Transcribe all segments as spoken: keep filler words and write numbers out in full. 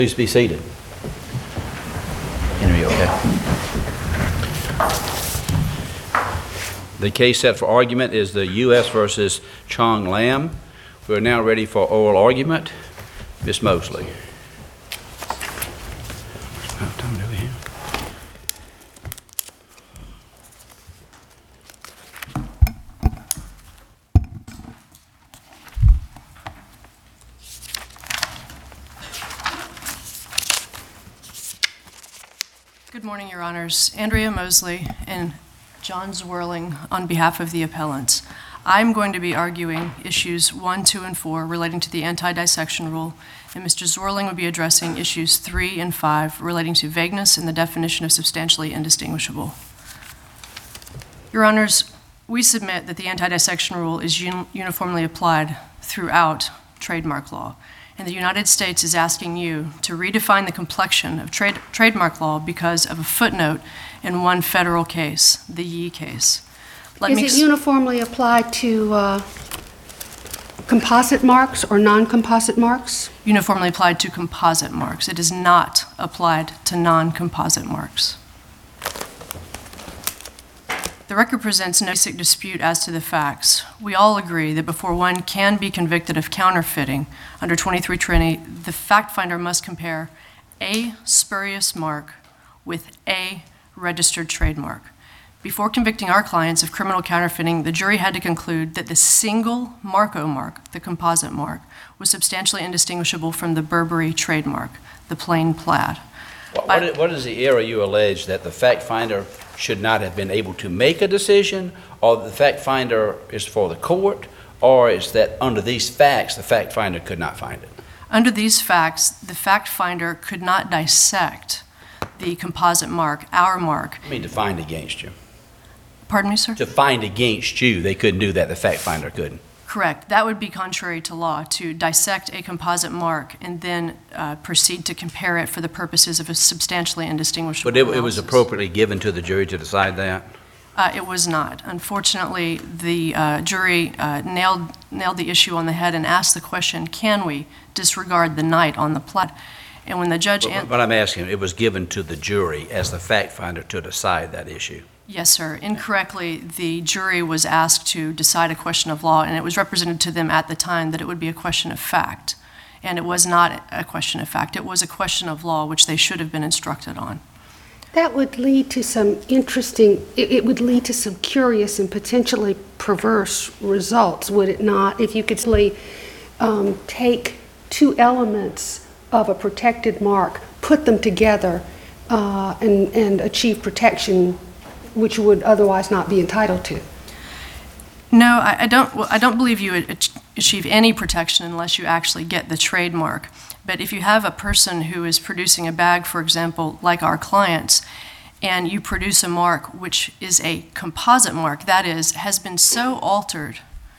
Please be seated. Henry, okay. The case set for argument is the U S versus Chong Lam. We are now ready for oral argument. Miz Mosley. Good morning, Your Honors. Andrea Mosley and John Zwirling on behalf of the appellants. I'm going to be arguing issues one, two, and four relating to the anti-dissection rule, and Mister Zwirling will be addressing issues three and five relating to vagueness and the definition of substantially indistinguishable. Your Honors, we submit that the anti-dissection rule is un- uniformly applied throughout trademark law. And the United States is asking you to redefine the complexion of trade, trademark law because of a footnote in one federal case, the Yee case. Let Is me it ex- uniformly applied to uh, composite marks or non-composite marks? uniformly applied to composite marks. It is not applied to non-composite marks. The record presents no basic dispute as to the facts. We all agree that before one can be convicted of counterfeiting under twenty-three twenty, the fact finder must compare a spurious mark with a registered trademark. Before convicting our clients of criminal counterfeiting, the jury had to conclude that the single Marco mark, the composite mark, was substantially indistinguishable from the Burberry trademark, the plain plaid. What, what, is, what is the error you allege that the fact finder should not have been able to make a decision, or the fact finder is for the court, or is that under these facts the fact finder could not find it? Under these facts, the fact finder could not dissect the composite mark, our mark. I mean, to find against you. Pardon me, sir? To find against you, they couldn't do that. The fact finder couldn't. Correct. That would be contrary to law, to dissect a composite mark and then uh, proceed to compare it for the purposes of a substantially indistinguishable But it, it was analysis. appropriately given to the jury to decide that? Uh, it was not. Unfortunately, the uh, jury uh, nailed, nailed the issue on the head and asked the question, can we disregard the knight on the plat? And when the judge... But, an- but I'm asking, it was given to the jury as the fact finder to decide that issue? Yes, sir. Incorrectly, the jury was asked to decide a question of law, and it was represented to them at the time that it would be a question of fact. And it was not a question of fact. It was a question of law, which they should have been instructed on. That would lead to some interesting, it, it would lead to some curious and potentially perverse results, would it not? If you could simply um, take two elements of a protected mark, put them together, uh, and, and achieve protection which you would otherwise not be entitled to. No, I, I don't. Well, I don't believe you would achieve any protection unless you actually get the trademark. But if you have a person who is producing a bag, for example, like our clients, and you produce a mark which is a composite mark, that is, has been so altered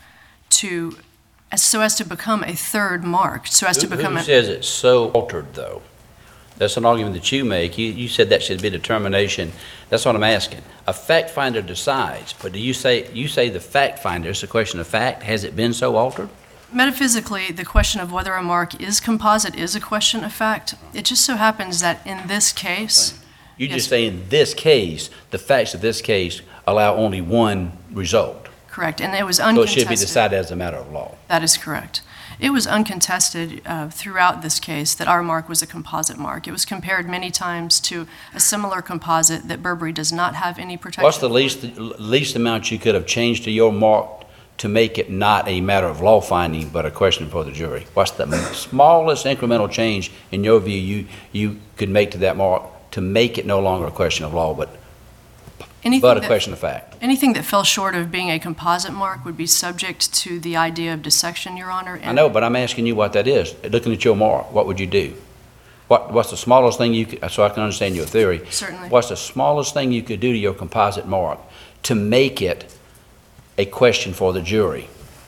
to, as so as to become a third mark, so as to Who, become who a, says it's so altered, though? That's an argument that you make. You, you said that should be determination. That's what I'm asking. A fact finder decides, but do you say you say the fact finder? It's a question of fact. Has it been so altered? Metaphysically, the question of whether a mark is composite is a question of fact. It just so happens that in this case, You Yes. just say in this case, the facts of this case allow only one result. correct, and it was So it uncontested. should be decided as a matter of law. That is correct. It was uncontested uh, throughout this case that our mark was a composite mark. It was compared many times to a similar composite that Burberry does not have any protection. What's the least least amount you could have changed to your mark to make it not a matter of law finding, but a question for the jury? What's the smallest incremental change, in your view, you, you could make to that mark to make it no longer a question of law, but, Anything but a that- question of fact? Anything that fell short of being a composite mark would be subject to the idea of dissection, Your Honor. I know, but I'm asking you what that is. Looking at your mark, what would you do? What, what's the smallest thing you could, so I can understand your theory? Certainly. What's the smallest thing you could do to your composite mark to make it a question for the jury?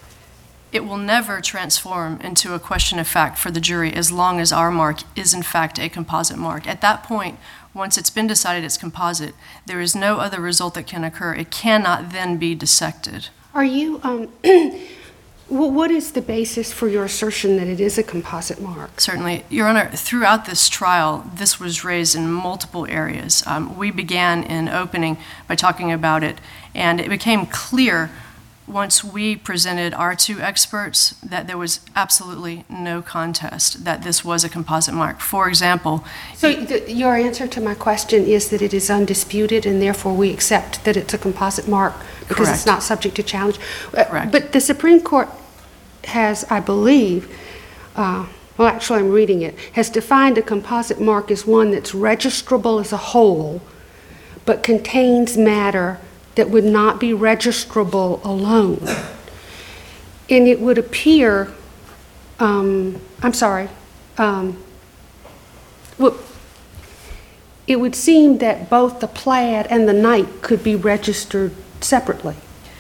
It will never transform into a question of fact for the jury as long as our mark is in fact a composite mark. At that point, once it's been decided it's composite, there is no other result that can occur. It cannot then be dissected. Are you, um, Wh- What is the basis for your assertion that it is a composite mark? Certainly. Your Honor, throughout this trial, this was raised in multiple areas. Um, we began in opening by talking about it, and it became clear once we presented our two experts that there was absolutely no contest that this was a composite mark. For example, So th- your answer to my question is that it is undisputed, and therefore we accept that it's a composite mark because it's Correct. not subject to challenge? Uh, Correct. But the Supreme Court has, I believe, uh, well, actually, I'm reading it, has defined a composite mark as one that's registrable as a whole, but contains matter that would not be registrable alone. And it would appear, um, I'm sorry, um, well, it would seem that both the plaid and the night could be registered separately.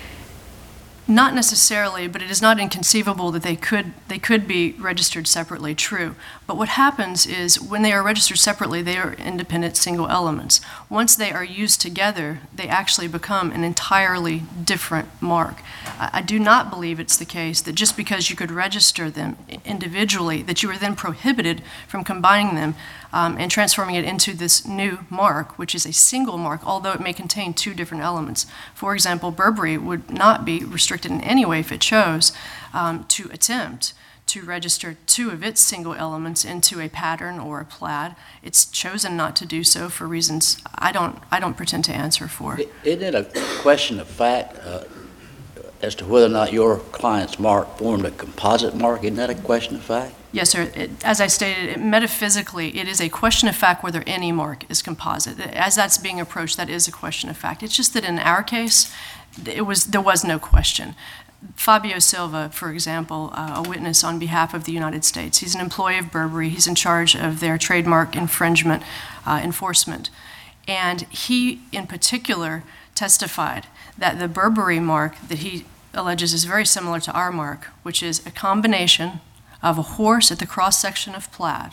not necessarily, but it is not inconceivable that they could they could be registered separately, true. But what happens is when they are registered separately, they are independent single elements. Once they are used together, they actually become an entirely different mark. I I do not believe it's the case that just because you could register them individually, that you are then prohibited from combining them um, and transforming it into this new mark, which is a single mark, although it may contain two different elements. For example, Burberry would not be restricted in any way if it chose um, to attempt to register two of its single elements into a pattern or a plaid. It's chosen not to do so for reasons I don't I don't pretend to answer for. Isn't it a question of fact uh, as to whether or not your client's mark formed a composite mark? Isn't that a question of fact? Yes, sir. It, as I stated, it, metaphysically, it is a question of fact whether any mark is composite. As that's being approached, that is a question of fact. It's just that in our case, it was there was no question. Fabio Silva, for example, uh, a witness on behalf of the United States, he's an employee of Burberry. He's in charge of their trademark infringement uh, enforcement. And he, in particular, testified that the Burberry mark that he alleges is very similar to our mark, which is a combination of a horse at the cross-section of plaid.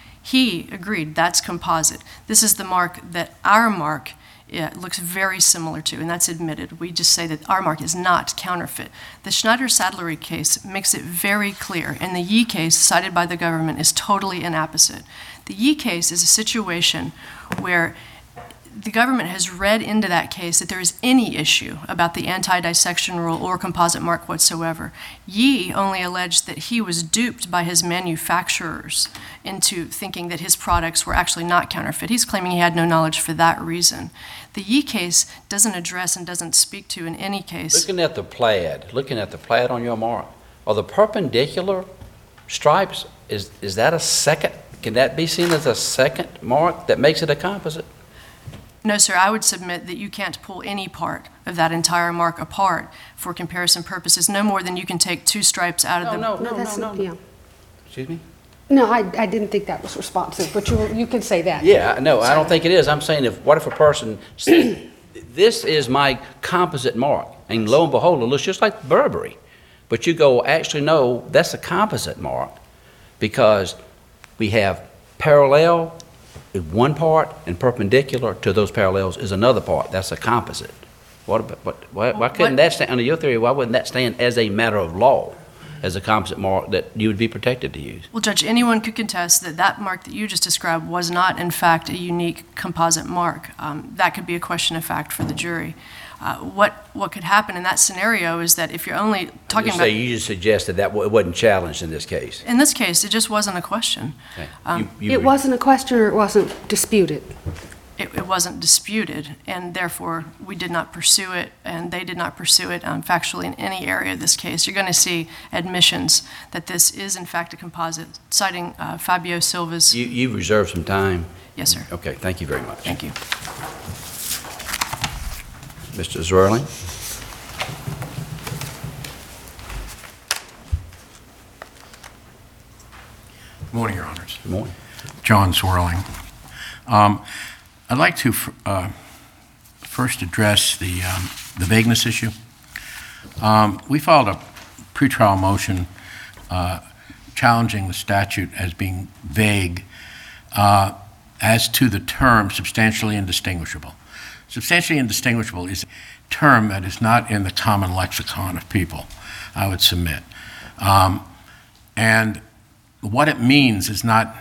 He agreed that's composite. This is the mark that our mark it looks very similar to, and that's admitted. We just say that our mark is not counterfeit. The Schneider-Sadlery case makes it very clear, and the Yee case cited by the government is totally inapposite. The Yee case is a situation where the government has read into that case that there is any issue about the anti-dissection rule or composite mark whatsoever. Yee only alleged that he was duped by his manufacturers into thinking that his products were actually not counterfeit. He's claiming he had no knowledge for that reason. The Yee case doesn't address and doesn't speak to, in any case, Looking at the plaid, looking at the plaid on your mark, are the perpendicular stripes, is, is that a second, can that be seen as a second mark that makes it a composite? No, sir, I would submit that you can't pull any part of that entire mark apart for comparison purposes, no more than you can take two stripes out of No, the... no, No, no, that's, no, no. yeah. Excuse me? No, I, I didn't think that was responsive, but you, you can say that. Yeah, no, I don't think it is. I'm saying if, what if a person said, this is my composite mark, and lo and behold, it looks just like Burberry. But you go, actually, no, that's a composite mark because we have parallel is one part and perpendicular to those parallels is another part. That's a composite. What about, what, why, why couldn't What- that stand, under your theory, why wouldn't that stand as a matter of law, as a composite mark that you would be protected to use? Well, Judge, anyone could contest that that mark that you just described was not, in fact, a unique composite mark. Um, that could be a question of fact for the jury. Uh, what what could happen in that scenario is that if you're only talking You about... say you just suggested that wa- it wasn't challenged in this case. In this case, it just wasn't a question. Okay. Um, You- you It re- wasn't a question or it wasn't disputed? It, it wasn't disputed, and therefore we did not pursue it, and they did not pursue it um, factually in any area of this case. You're going to see admissions that this is, in fact, a composite, citing uh, Fabio Silva's... You, you reserved some time. Yes, sir. Okay, thank you very much. Thank you. Mister Zwirling? Good morning, Your Honors. Good morning. John Swirling. Um, I'd like to f- uh, first address the, um, the vagueness issue. Um, We filed a pretrial motion uh, challenging the statute as being vague uh, as to the term substantially indistinguishable. Substantially indistinguishable is a term that is not in the common lexicon of people, I would submit. Um, and what it means is not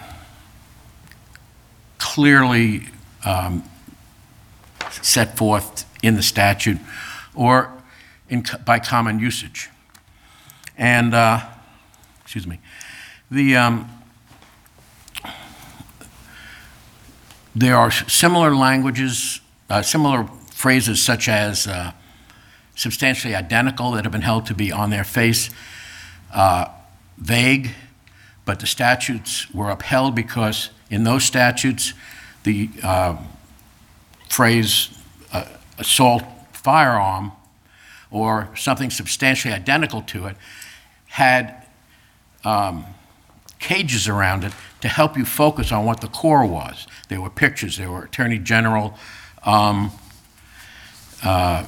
clearly um, set forth in the statute or in, by common usage. And, uh, excuse me, the, um, there are similar languages, uh, similar phrases such as uh, substantially identical that have been held to be on their face uh, vague, but the statutes were upheld because in those statutes, the uh, phrase uh, assault firearm or something substantially identical to it had um, cages around it to help you focus on what the core was. There were pictures, there were Attorney General um, uh,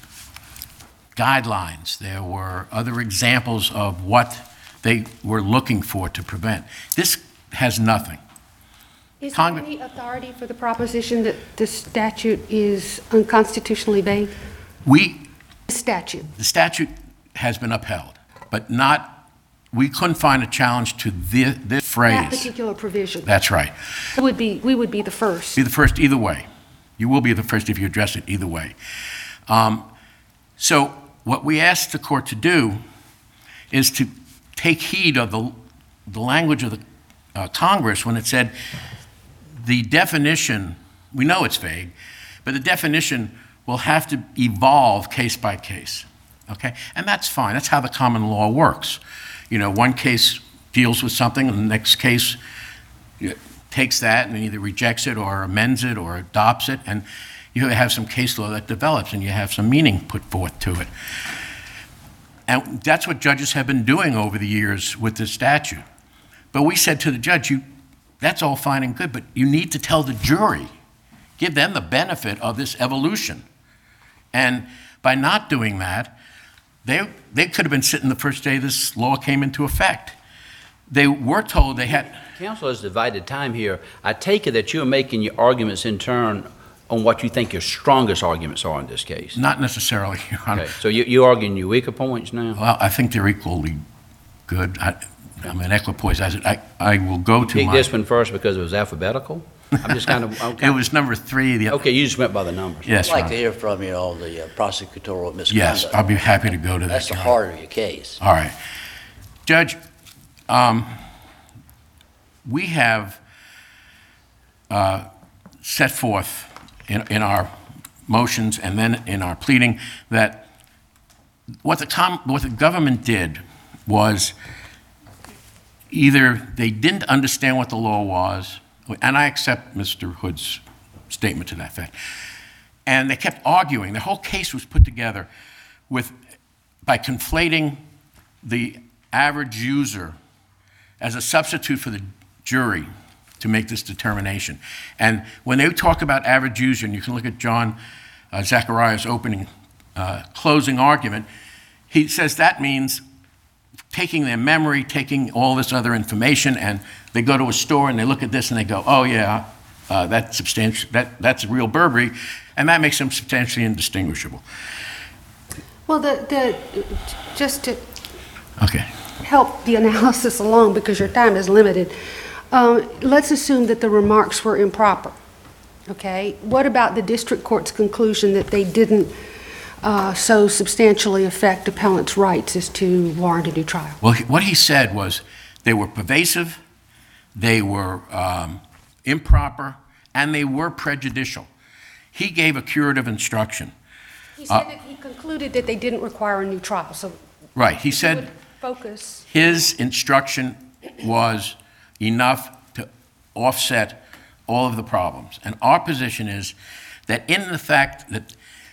guidelines, there were other examples of what they were looking for to prevent. This has nothing. Is there Congress- any authority for the proposition that the statute is unconstitutionally vague? We, Statute. the statute has been upheld, but not, we couldn't find a challenge to this, this That phrase. particular provision. That's right. It would be, we would be the first. Be the first either way. You will be the first if you address it either way. Um, so what we asked the court to do is to take heed of the, the language of the uh, Congress when it said the definition, we know it's vague, but the definition will have to evolve case by case, okay? And that's fine, that's how the common law works. You know, one case deals with something, and the next case you know, takes that and either rejects it or amends it or adopts it, and you have some case law that develops and you have some meaning put forth to it. And that's what judges have been doing over the years with this statute. But we said to the judge, you, that's all fine and good, but you need to tell the jury, give them the benefit of this evolution. And by not doing that, they, they could have been sitting the first day this law came into effect. They were told they had... Council has divided time here. I take it that you're making your arguments in turn on what you think your strongest arguments are in this case. Not necessarily, Your Honor. Okay, so you, you're arguing your weaker points now? Well, I think they're equally good. I, I'm an equipoise. I, I, I will go to Pick my... this one first because it was alphabetical? I'm just kind of, okay. It was number three. The, Okay, you just went by the numbers. Yes, I'd like Your to Honor. hear from you on the uh, prosecutorial misconduct. Yes, I'll be happy to go to that. That's the Your Honor. heart of your case. All right. Judge, um, we have uh, set forth in, in our motions and then in our pleading that what the, com- what the government did was either they didn't understand what the law was, and I accept Mister Hood's statement to that effect, and they kept arguing. The whole case was put together with, by conflating the average user as a substitute for the jury to make this determination. And when they talk about average user, and you can look at John uh, Zachariah's opening, uh, closing argument, he says that means taking their memory, taking all this other information, and they go to a store and they look at this and they go, oh yeah, uh, that's substantial, that, that's real Burberry, and that makes them substantially indistinguishable. Well, the, the, just to Okay. help the analysis along, because your time is limited, um, let's assume that the remarks were improper, okay? What about the district court's conclusion that they didn't uh, so substantially affect appellant's rights as to warrant a new trial? Well, he- what he said was they were pervasive, they were um, improper, and they were prejudicial. He gave a curative instruction. He said that he concluded that they didn't require a new trial, so Right, he if you said would focus. his instruction was enough to offset all of the problems. And our position is that in the fact that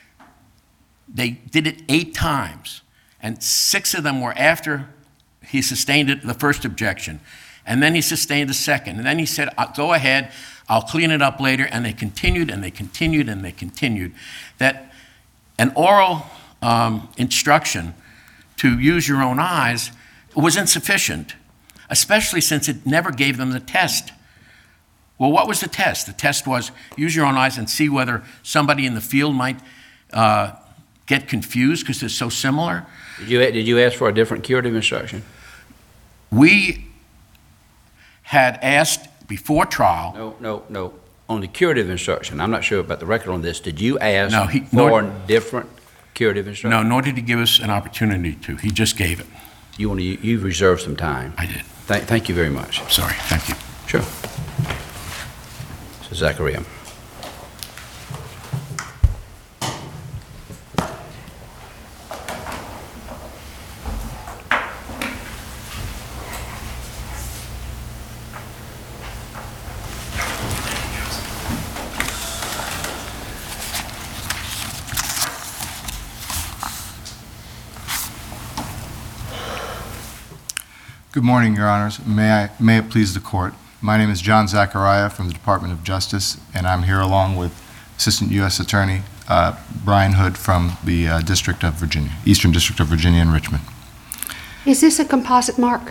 they did it eight times, and six of them were after he sustained it, the first objection, and then he sustained the second, and then he said, "Uh, go ahead, I'll clean it up later, and they continued, and they continued, and they continued, that an oral um, instruction to use your own eyes was insufficient, especially since it never gave them the test. Well, what was the test? The test was use your own eyes and see whether somebody in the field might uh, get confused because they're so similar. Did you, did you ask for a different curative instruction? We had asked before trial. No, no, no. On the curative instruction, I'm not sure about the record on this. Did you ask No, he- for nor- different curative instruction? No, nor did he give us an opportunity to. He just gave it. You want to, you reserved some time. I did. Thank, thank you very much. Sorry, thank you. Sure. So Zachariah. Good morning, Your Honors. May I, may it please the Court. My name is John Zachariah from the Department of Justice, and I'm here along with Assistant U S Attorney uh, Brian Hood from the uh, District of Virginia, Eastern District of Virginia in Richmond. Is this a composite mark?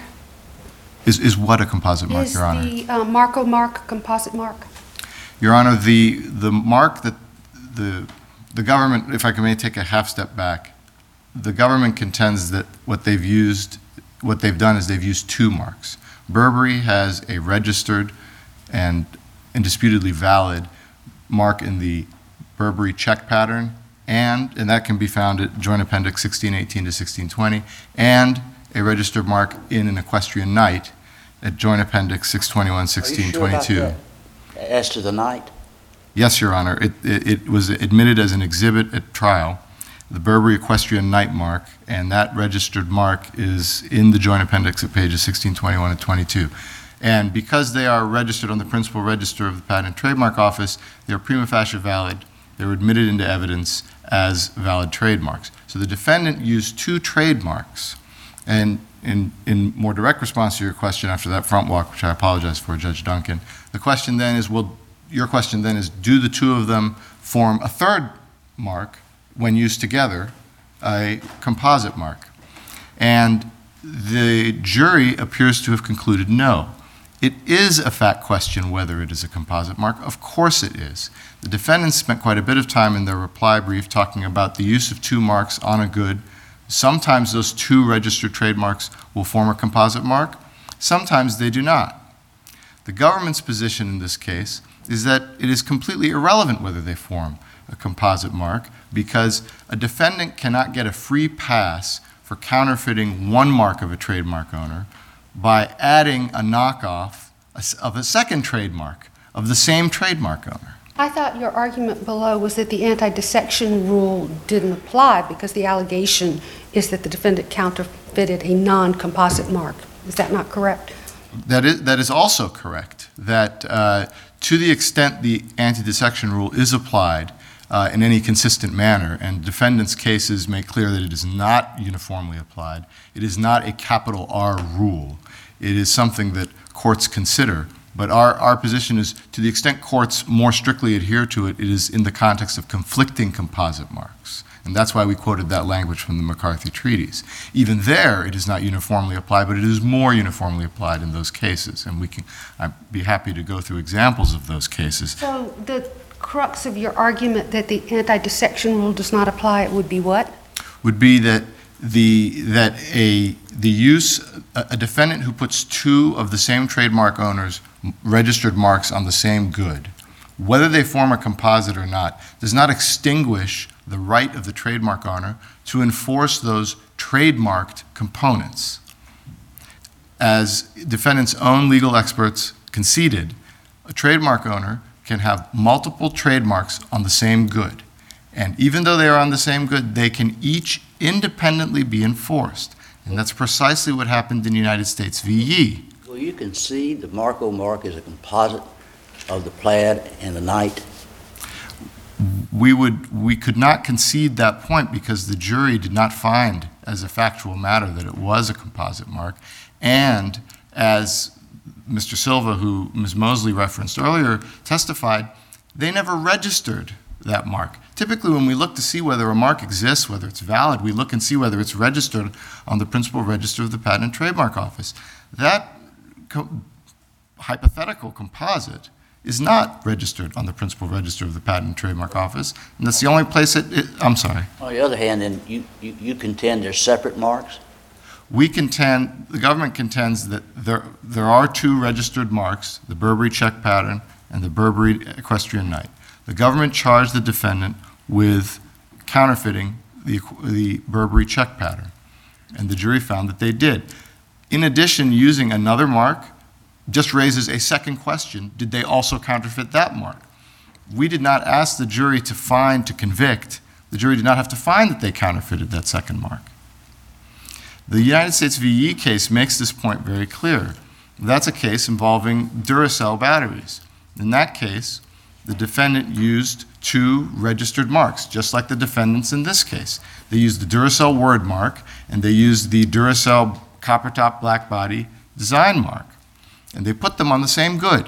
Is, is what a composite mark, Is Your Honor? the uh, Marco mark a composite mark? Your Honor, the, the mark that the, the government, if I may take a half step back, the government contends that what they've used what they've done is they've used two marks. Burberry has a registered and indisputably valid mark in the Burberry check pattern, and, and that can be found at Joint Appendix sixteen eighteen to sixteen twenty, and a registered mark in an equestrian knight at Joint Appendix six twenty-one, sixteen twenty-two. Are you sure about that? As to the night? Yes, Your Honor. It, it, it was admitted as an exhibit at trial, the Burberry Equestrian Knight mark, and that registered mark is in the Joint Appendix at pages sixteen twenty-one and twenty-two. And because they are registered on the principal register of the Patent and Trademark Office, they are prima facie valid. They were admitted into evidence as valid trademarks. So the defendant used two trademarks. And in, in more direct response to your question after that front walk, which I apologize for, Judge Duncan, the question then is, well, your question then is, do the two of them form a third mark when used together, a composite mark? And the jury appears to have concluded no. It is a fact question whether it is a composite mark. Of course it is. The defendants spent quite a bit of time in their reply brief talking about the use of two marks on a good. Sometimes those two registered trademarks will form a composite mark. Sometimes they do not. The government's position in this case is that it is completely irrelevant whether they form a composite mark, because a defendant cannot get a free pass for counterfeiting one mark of a trademark owner by adding a knockoff of a second trademark of the same trademark owner. I thought your argument below was that the anti-dissection rule didn't apply because the allegation is that the defendant counterfeited a non-composite mark. Is that not correct? That is, that is also correct, that uh, to the extent the anti-dissection rule is applied uh, in any consistent manner, and defendants' cases make clear that it is not uniformly applied, it is not a capital R rule. It is something that courts consider. But our, our position is, to the extent courts more strictly adhere to it, it is in the context of conflicting composite marks. And that's why we quoted that language from the McCarthy Treaties. Even there, it is not uniformly applied, but it is more uniformly applied in those cases. And we can, I'd be happy to go through examples of those cases. So the crux of your argument that the anti-dissection rule does not apply, it would be what? Would be that the that a the use a, a defendant who puts two of the same trademark owners' registered marks on the same good, whether they form a composite or not, does not extinguish the right of the trademark owner to enforce those trademarked components. As defendants' own legal experts conceded, a trademark owner can have multiple trademarks on the same good. And even though they are on the same good, they can each independently be enforced. And that's precisely what happened in United States v. Yee. Will you concede the Marco mark is a composite of the plaid and the knight? We would, we could not concede that point because the jury did not find as a factual matter that it was a composite mark. And as Mister Silva, who Miz Mosley referenced earlier, testified, they never registered that mark. Typically, when we look to see whether a mark exists, whether it's valid, we look and see whether it's registered on the principal register of the Patent and Trademark Office. That co- hypothetical composite is not registered on the principal register of the Patent and Trademark Office, and that's the only place it, it I'm sorry. On the other hand, then, you, you, you contend they're separate marks? We contend, the government contends that there, there are two registered marks, the Burberry check pattern and the Burberry equestrian knight. The government charged the defendant with counterfeiting the, the Burberry check pattern, and the jury found that they did. In addition, using another mark just raises a second question: did they also counterfeit that mark? We did not ask the jury to find, to convict. The jury did not have to find that they counterfeited that second mark. The United States v. Yee case makes this point very clear. That's a case involving Duracell batteries. In that case, the defendant used two registered marks, just like the defendants in this case. They used the Duracell word mark, and they used the Duracell copper top black body design mark. And they put them on the same good.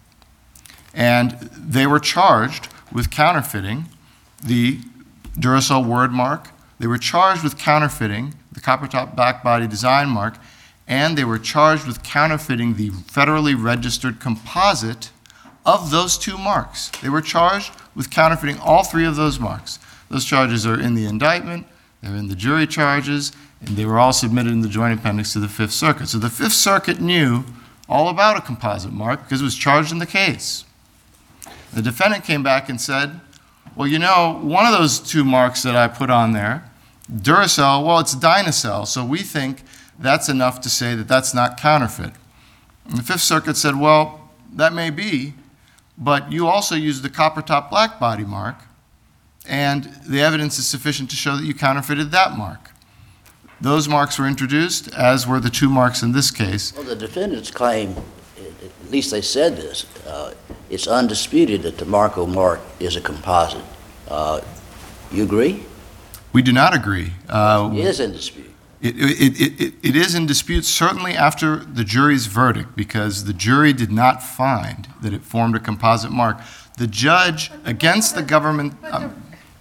And they were charged with counterfeiting the Duracell word mark. They were charged with counterfeiting the copper top black body design mark, and they were charged with counterfeiting the federally registered composite of those two marks. They were charged with counterfeiting all three of those marks. Those charges are in the indictment, they're in the jury charges, and they were all submitted in the joint appendix to the Fifth Circuit. So the Fifth Circuit knew all about a composite mark because it was charged in the case. The defendant came back and said, well, you know, one of those two marks that I put on there, Duracell, well, it's Dynacell, so we think that's enough to say that that's not counterfeit. And the Fifth Circuit said, well, that may be, but you also used the copper top black body mark, and the evidence is sufficient to show that you counterfeited that mark. Those marks were introduced, as were the two marks in this case. Well, the defendants claim, at least they said this, uh, it's undisputed that the Marco mark is a composite. Uh, you agree? We do not agree. Uh, It is in dispute. It, it, it, it, it is in dispute, certainly after the jury's verdict, because the jury did not find that it formed a composite mark. The judge, against the government... um,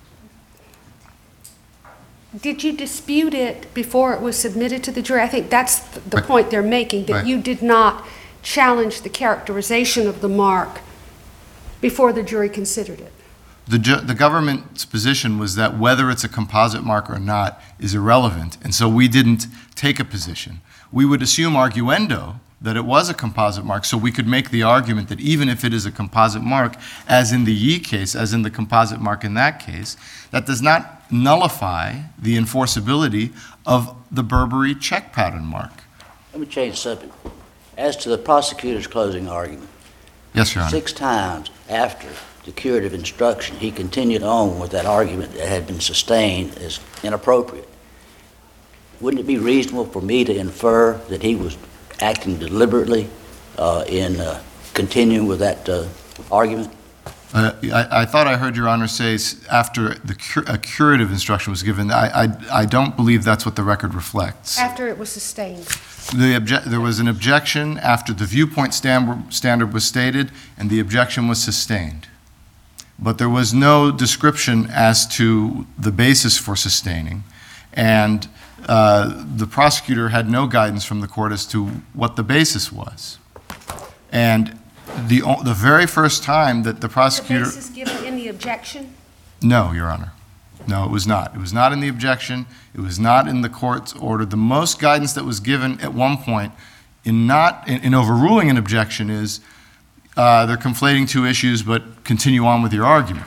Did you dispute it before it was submitted to the jury? I think that's th- the Right. point they're making, that Right. you did not challenge the characterization of the mark before the jury considered it. The, ju- the government's position was that whether it's a composite mark or not is irrelevant, and so we didn't take a position. We would assume arguendo that it was a composite mark, so we could make the argument that even if it is a composite mark, as in the Yee case, as in the composite mark in that case, that does not nullify the enforceability of the Burberry check pattern mark. Let me change the subject. As to the prosecutor's closing argument, Yes, Your Honor. six times after the curative instruction, he continued on with that argument that had been sustained as inappropriate. Wouldn't it be reasonable for me to infer that he was acting deliberately uh, in uh, continuing with that uh, argument? Uh, I, I thought I heard Your Honor say s- after the cur- a curative instruction was given. I, I, I don't believe that's what the record reflects. After it was sustained. The obje- there was an objection after the viewpoint standard, standard was stated, and the objection was sustained. But there was no description as to the basis for sustaining, and uh, the prosecutor had no guidance from the court as to what the basis was. And the, o- the very first time that the The prosecutor... basis given in the objection? No, Your Honor. No, it was not. It was not in the objection. It was not in the court's order. The most guidance that was given at one point in not, in, in overruling an objection is uh, they're conflating two issues, but continue on with your argument.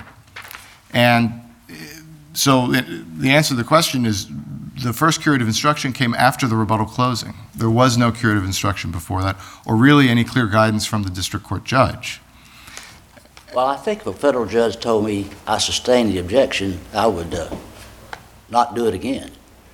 And uh, so it, the answer to the question is the first curative instruction came after the rebuttal closing. There was no curative instruction before that, or really any clear guidance from the district court judge. Well, I think if a federal judge told me I sustained the objection, I would uh, not do it again.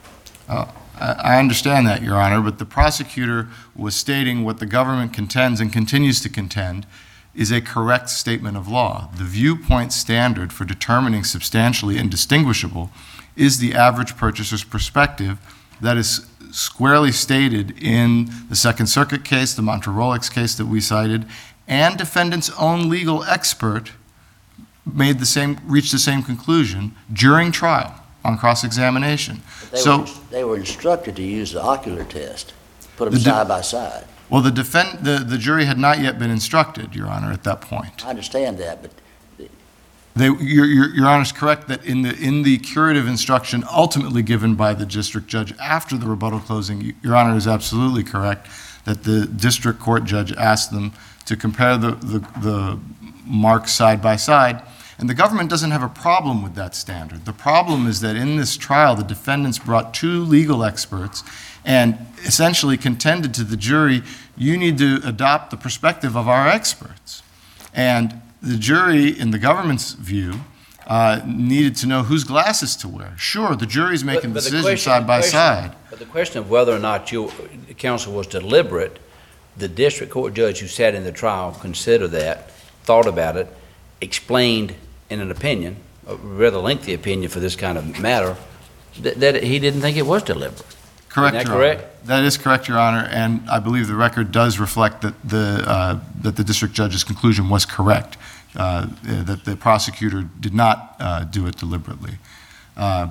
I I understand that, Your Honor, but the prosecutor was stating what the government contends and continues to contend is a correct statement of law. The viewpoint standard for determining substantially indistinguishable is the average purchaser's perspective that is squarely stated in the Second Circuit case, the Monterolix case that we cited, and defendant's own legal expert made the same, reached the same conclusion during trial on cross-examination. They So were, they were instructed to use the ocular test, put them The di- side by side. Well, the defend, the, the jury had not yet been instructed, Your Honor, at that point. I understand that, but They, your, your, Your Honor is correct that in the, in the curative instruction ultimately given by the district judge after the rebuttal closing, Your Honor is absolutely correct that the district court judge asked them to compare the, the, the marks side by side, and the government doesn't have a problem with that standard. The problem is that in this trial, the defendants brought two legal experts and essentially contended to the jury, you need to adopt the perspective of our experts. And the jury, in the government's view, uh, needed to know whose glasses to wear. Sure, the jury's making But- but the decisions question- side by question- side. But the question of whether or not your counsel was deliberate, the district court judge who sat in the trial considered that, thought about it, explained in an opinion, a rather lengthy opinion for this kind of matter, that, that he didn't think it was deliberate. Correct, Isn't that Your Honor. correct? That is correct, Your Honor, and I believe the record does reflect that the, uh, that the district judge's conclusion was correct, uh, that the prosecutor did not uh, do it deliberately. Uh,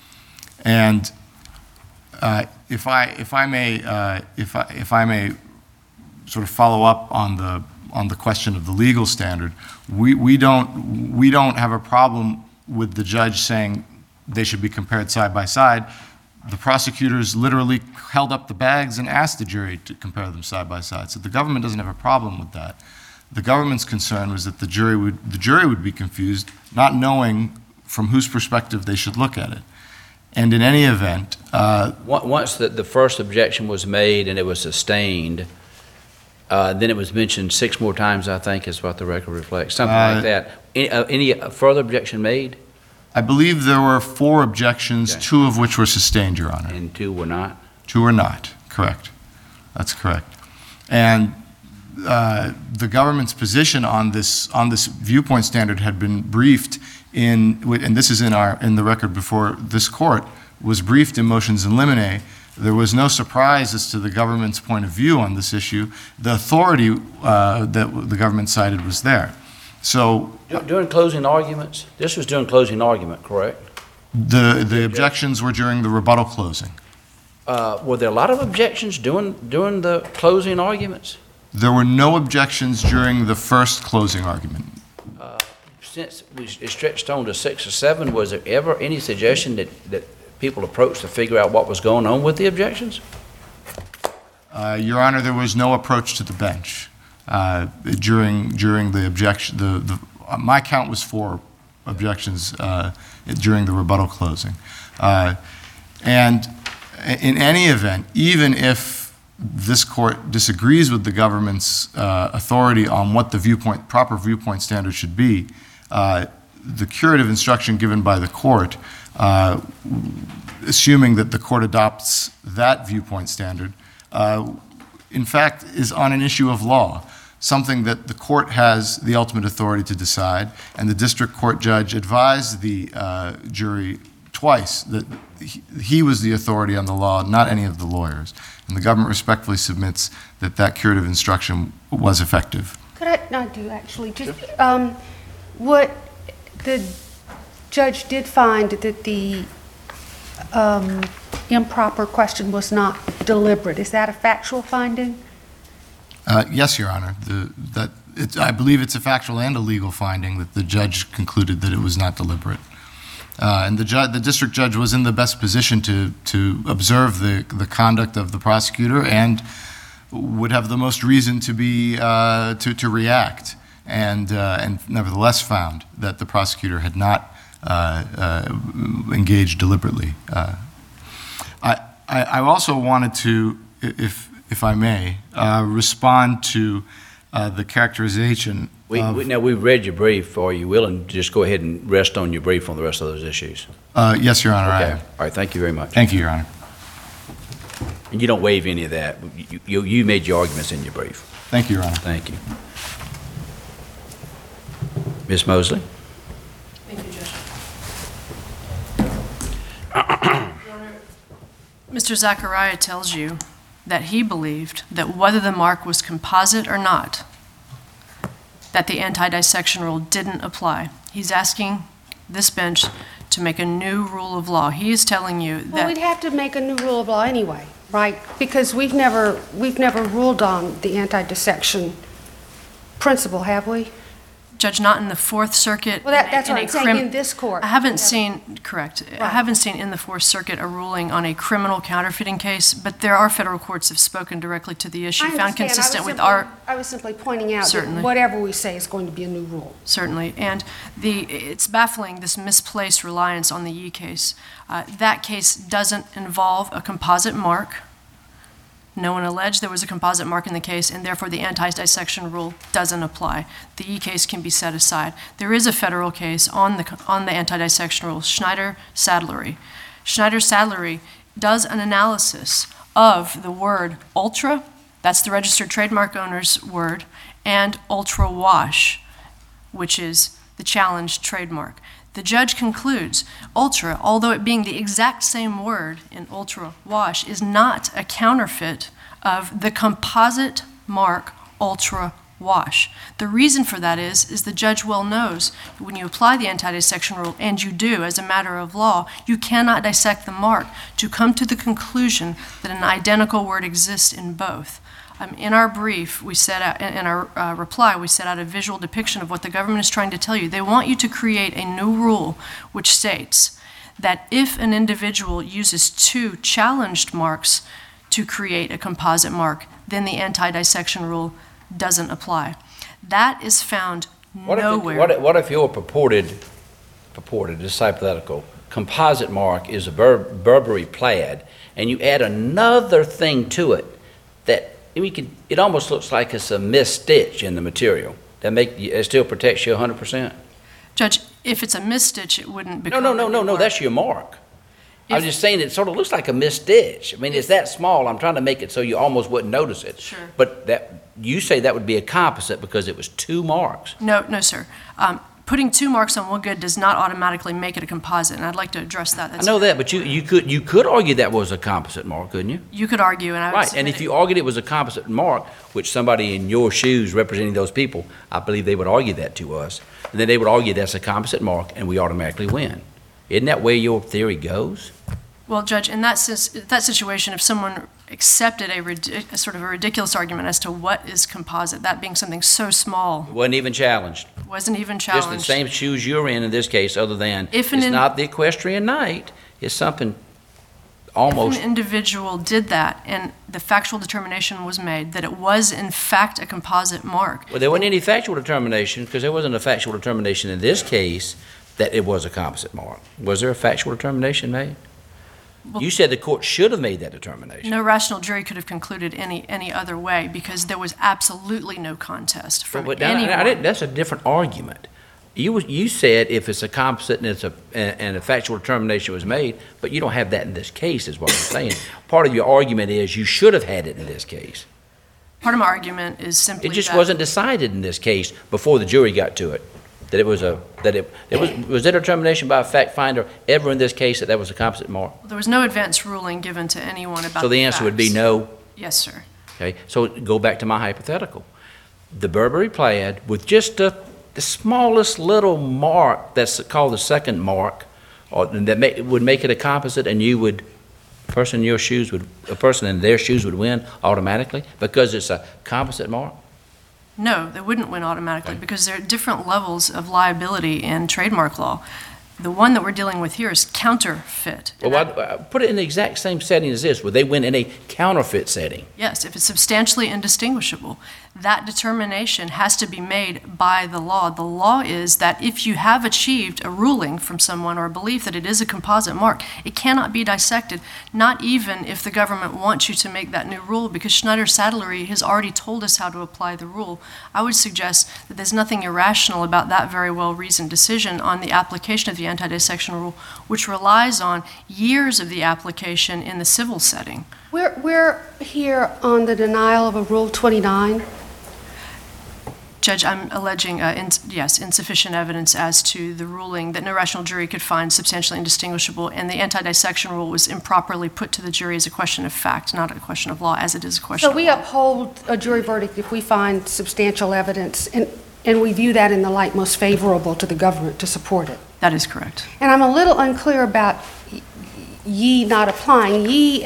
And uh, if I, if I may, uh, if I, if I may sort of follow up on the, on the question of the legal standard, we, we don't, we don't have a problem with the judge saying they should be compared side by side. The prosecutors literally held up the bags and asked the jury to compare them side by side. So the government doesn't have a problem with that. The government's concern was that the jury would, the jury would be confused, not knowing from whose perspective they should look at it. And in any event, uh, On- Once the, the first objection was made and it was sustained, uh, then it was mentioned six more times, I think, is what the record reflects, something Uh, like that. Any, uh, any further objection made, I believe there were four objections, Okay. two of which were sustained, Your Honor. and two were not? Two or not, correct. That's correct. And uh, the government's position on this, on this viewpoint standard had been briefed in, and this is in our, in the record before this court, was briefed in motions in limine. There was no surprise as to the government's point of view on this issue. The authority uh, that the government cited was there. So Dur- During closing arguments? This was during closing argument, correct? the, the objections were during the rebuttal closing. Uh, Were there a lot of objections during, during the closing arguments? There were no objections during the first closing argument. Since we it stretched on to six or seven, was there ever any suggestion that, that people approached to figure out what was going on with the objections? Uh, Your Honor, there was no approach to the bench uh, during, during the objection, the, the, uh, my count was four objections uh, during the rebuttal closing. Uh, And in any event, even if this court disagrees with the government's uh, authority on what the viewpoint, proper viewpoint standard should be, uh, the curative instruction given by the court, uh, assuming that the court adopts that viewpoint standard, uh, in fact, is on an issue of law, something that the court has the ultimate authority to decide, and the district court judge advised the uh, jury twice that he, he was the authority on the law, not any of the lawyers. And the government respectfully submits that that curative instruction was effective. Could I, not do actually, just, um, what, the judge did find that the, um, improper question was not deliberate. Is that a factual finding? Uh, Yes, Your Honor. The, that, it's, I believe it's a factual and a legal finding that the judge concluded that it was not deliberate. Uh, and the, ju- the district judge was in the best position to, to observe the, the conduct of the prosecutor and would have the most reason to be, uh, to, to react, and, uh, and nevertheless found that the prosecutor had not uh, uh, engaged deliberately. Uh, I, I I also wanted to, if, if I may, uh, respond to uh, the characterization We, of- we, now, we've read your brief. Are you willing to just go ahead and rest on your brief on the rest of those issues? Uh, Yes, Your Honor, I Okay. am. All right, thank you very much. Thank you, Your Honor. And you don't waive any of that. You, you, you made your arguments in your brief. Thank you, Your Honor. Thank you. Miz Mosley? Thank you, Judge. Mister Zachariah tells you that he believed that whether the mark was composite or not, that the anti-dissection rule didn't apply. He's asking this bench to make a new rule of law. He is telling you Well, we'd that, have to make a new rule of law anyway, right? Because we've never, we've never ruled on the anti-dissection principle, have we? Judge, not in the Fourth Circuit. Well, that- in a- that's what in a I'm saying, crim- in this court. I haven't Yeah. seen, correct, I Right. haven't seen in the Fourth Circuit a ruling on a criminal counterfeiting case, but there are federal courts have spoken directly to the issue, I found understand. I was consistent with simply- our, I was simply pointing out that Certainly. whatever we say is going to be a new rule. certainly, and the, it's baffling, this misplaced reliance on the Yee case. Uh, That case doesn't involve a composite mark. No one alleged there was a composite mark in the case, and therefore the anti-dissection rule doesn't apply. The E case can be set aside. There is a federal case on the, on the anti-dissection rule, Schneider-Sadlery. Schneider-Sadlery does an analysis of the word ultra, that's the registered trademark owner's word, and ultra wash, which is the challenged trademark. The judge concludes, ultra, although it being the exact same word in ultra wash, is not a counterfeit of the composite mark ultra wash. The reason for that is, is the judge well knows when you apply the anti-dissection rule, and you do as a matter of law, you cannot dissect the mark to come to the conclusion that an identical word exists in both. Um, in our brief, we set out, in in our uh, reply, we set out a visual depiction of what the government is trying to tell you. They want you to create a new rule which states that if an individual uses two challenged marks to create a composite mark, then the anti-dissection rule doesn't apply. That is found What if, it- nowhere. what if, what if your purported, purported, this is hypothetical, composite mark is a Bur- Burberry plaid, and you add another thing to it that, we could, it almost looks like it's a misstitch in the material, that make, it still protects you one hundred percent? Judge, if it's a misstitch, it wouldn't No, become no, a no, new no, no, mark. that's your mark. I'm If- just saying it sort of looks like a misstitch. I mean, it's that small, I'm trying to make it so you almost wouldn't notice it. Sure. But that, you say that would be a composite because it was two marks. No, no, sir. Um, Putting two marks on one good does not automatically make it a composite, and I'd like to address that. I That's- know that, but you, you could, you could argue that was a composite mark, couldn't you? You could argue, and I would Right, and submit if it- you argued it was a composite mark, which somebody in your shoes representing those people, I believe they would argue that to us, and then they would argue that's a composite mark and we automatically win. Isn't that where your theory goes? Well, Judge, in that, sis- that situation, if someone accepted a, ridic- a sort of a ridiculous argument as to what is composite, that being something so small, Wasn't even challenged. wasn't even Just the challenged. same shoes you're in in this case, other than, If it's an in- not the equestrian knight, it's something If almost, an individual did that, and the factual determination was made that it was in fact a composite mark, well, there wasn't any factual determination, because there wasn't a factual determination in this case that it was a composite mark. Was there a factual determination made? Well- You said the court should have made that determination. no rational jury could have concluded any, any other way, because there was absolutely no contest from But- but I- I anyone. didn't- that's a different argument. You, was- you said if it's a composite and it's a, and and a factual determination was made, but you don't have that in this case, is what I'm saying. Part of your argument is you should have had it in this case. Part of my argument is simply It just that- wasn't decided in this case before the jury got to it, that it was a, that it, it was, was there a determination by a fact finder ever in this case that that was a composite mark? There was no advance ruling given to anyone about So the answer would be facts. no, Yes, sir. okay? So go back to my hypothetical. The Burberry plaid with just a, the smallest little mark that's called the second mark, or that ma- would make it a composite, and you would, a person in your shoes would, a person in their shoes would win automatically because it's a composite mark? No, they wouldn't win automatically, Okay. because there are different levels of liability in trademark law. The one that we're dealing with here is counterfeit. Well, And that- why- uh, put it in the exact same setting as this. Would they win in a counterfeit setting? Yes, if it's substantially indistinguishable, that determination has to be made by the law. The law is that if you have achieved a ruling from someone or a belief that it is a composite mark, it cannot be dissected, not even if the government wants you to make that new rule, because Schneider-Sadlery has already told us how to apply the rule. I would suggest that there's nothing irrational about that very well-reasoned decision on the application of the anti-dissection rule, which relies on years of the application in the civil setting. We're, we're here on the denial of a Rule twenty-nine. Judge, I'm alleging, uh, ins- yes, insufficient evidence as to the ruling that no rational jury could find substantially indistinguishable, and the anti-dissection rule was improperly put to the jury as a question of fact, not a question of law, as it is a question So of we law. uphold a jury verdict if we find substantial evidence, and, and we view that in the light most favorable to the government to support it. That is correct. And I'm a little unclear about y- Yee not applying. Yee, as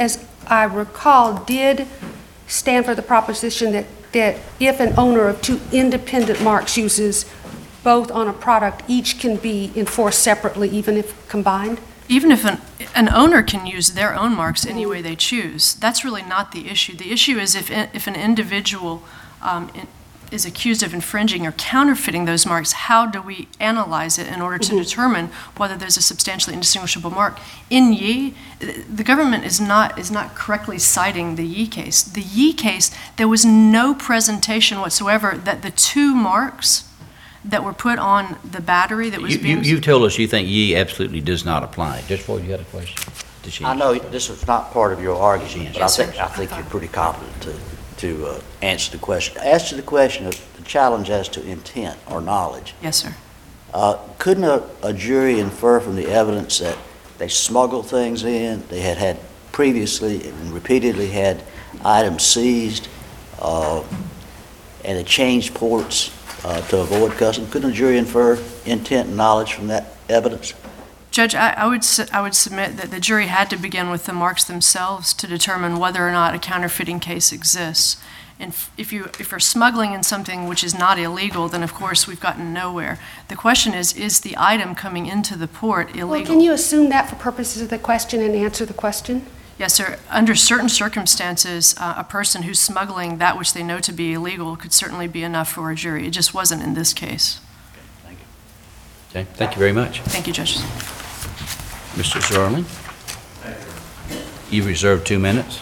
I recall, did stand for the proposition that, that if an owner of two independent marks uses both on a product, each can be enforced separately, even if combined? Even if an, an owner can use their own marks any way they choose, that's really not the issue. The issue is if, if an individual um, in- is accused of infringing or counterfeiting those marks, how do we analyze it in order to determine whether there's a substantially indistinguishable mark? In Yee, the government is not, is not correctly citing the Yee case. The Yee case, there was no presentation whatsoever that the two marks that were put on the battery that was You, being... you, you told us you think Yee absolutely does not apply. Just before you had a question. Did she? I know this was not part of your argument, but I Yes, sir. think, I think you're pretty competent to, to uh, answer the question. As to the question of the challenge as to intent or knowledge, Yes, sir. uh, couldn't a, a jury infer from the evidence that they smuggled things in, they had had previously and repeatedly had items seized, uh, and they changed ports uh, to avoid customs? Couldn't a jury infer intent and knowledge from that evidence? Judge, I, I would su- I would submit that the jury had to begin with the marks themselves to determine whether or not a counterfeiting case exists. And f- if you if you're smuggling in something which is not illegal, then of course we've gotten nowhere. The question is, is the item coming into the port illegal? Well, can you assume that for purposes of the question and answer the question? Yes, sir. Under certain circumstances, uh, a person who's smuggling that which they know to be illegal could certainly be enough for a jury. It just wasn't in this case. Okay, thank you very much. Thank you, Judge. Mister Zerling? You reserved two minutes.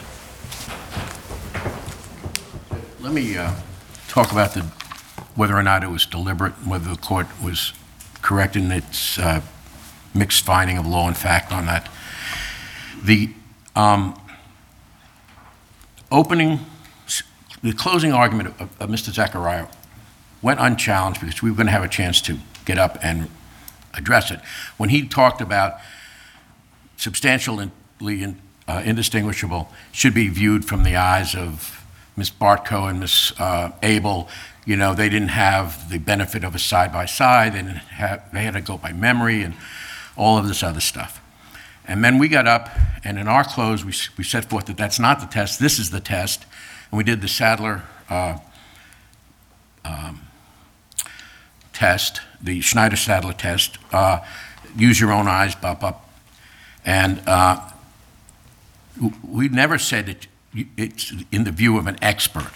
Let me uh, talk about the, whether or not it was deliberate, whether the court was correct in its uh, mixed finding of law and fact on that. The um, opening, the closing argument of, of Mister Zachariah went unchallenged because we were going to have a chance to get up and address it. When he talked about substantially uh, indistinguishable should be viewed from the eyes of Miz Bartko and Miz Uh, Abel, you know, they didn't have the benefit of a side-by-side, they, didn't have, they had to go by memory and all of this other stuff. And then we got up, and in our close, we, we set forth that that's not the test, this is the test, and we did the Sadler uh, um, test, the Schneider-Sadler test, uh, use your own eyes, bop, bop. And uh, we never said that it's in the view of an expert.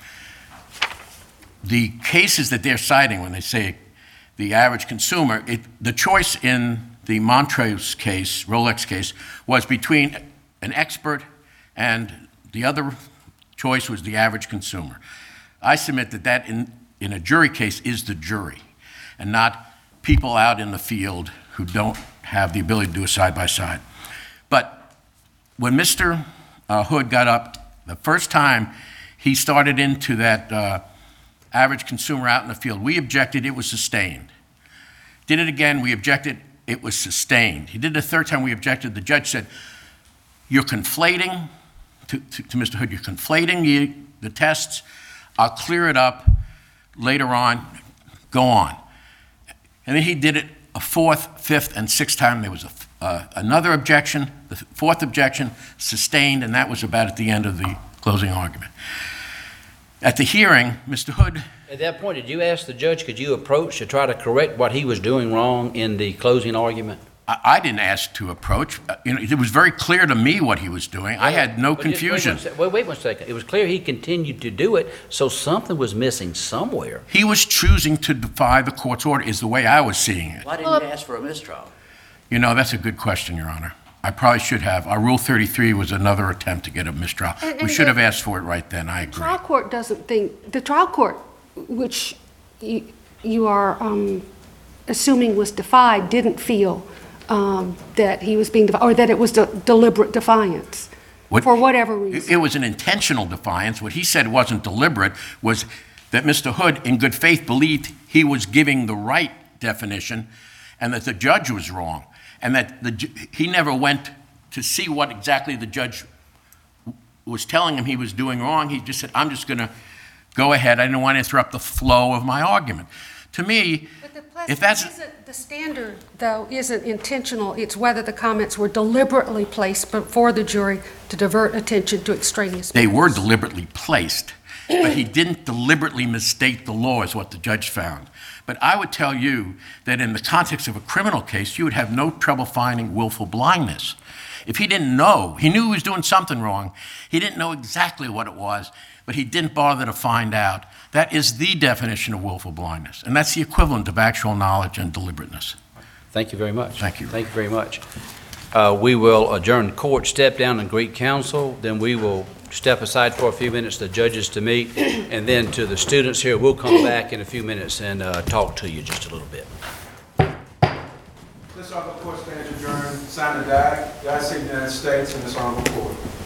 The cases that they're citing when they say the average consumer, it, the choice in the Montrose case, Rolex case, was between an expert and the other choice was the average consumer. I submit that that in, in a jury case is the jury and not people out in the field who don't have the ability to do a side-by-side. But when Mister Uh, Hood got up, the first time he started into that uh, average consumer out in the field, we objected, it was sustained. Did it again, we objected, it was sustained. He did it a third time, we objected. The judge said, you're conflating, to, to, to Mister Hood, you're conflating the, the tests. I'll clear it up later on, go on. And then he did it a fourth, fifth, and sixth time. There was a, uh, another objection, the fourth objection, sustained, and that was about at the end of the closing argument. At the hearing, Mister Hood... At that point, did you ask the judge, could you approach to try to correct what he was doing wrong in the closing argument? I, I didn't ask to approach. Uh, you know, it was very clear to me what he was doing. I had no But just confusion. Wait, one sec- wait, wait one second. It was clear he continued to do it, so something was missing somewhere. He was choosing to defy the court's order, is the way I was seeing it. Why didn't you ask for a mistrial? You know, that's a good question, Your Honor. I probably should have. Our Rule thirty-three was another attempt to get a mistrial. And- We and should the- have asked for it right then, I The agree. trial court doesn't think, the trial court, which you, you are um, assuming was defied, didn't feel um, that he was being, defi- or that it was de- deliberate defiance, What- for whatever It reason. it was an intentional defiance. What he said wasn't deliberate was that Mister Hood, in good faith, believed he was giving the right definition and that the judge was wrong, and that the, ju- he never went to see what exactly the judge was telling him he was doing wrong. He just said, I'm just going to go ahead. I didn't want to interrupt the flow of my argument. To me, But the if that's, isn't, the standard, though, isn't intentional. It's whether the comments were deliberately placed before the jury to divert attention to extraneous they were matters. deliberately placed, but he didn't deliberately misstate the law, is what the judge found. But I would tell you that in the context of a criminal case, you would have no trouble finding willful blindness. If he didn't know, he knew he was doing something wrong, he didn't know exactly what it was, but he didn't bother to find out. That is the definition of willful blindness, and that's the equivalent of actual knowledge and deliberateness. Thank you very much. Thank you. Thank you very much. Uh, We will adjourn court, step down and greet counsel, then we will step aside for a few minutes, the judges to meet, and then to the students here, we'll come back in a few minutes and uh, talk to you just a little bit. This honorable court stands adjourned, sign the die. God save the United States and this honorable court.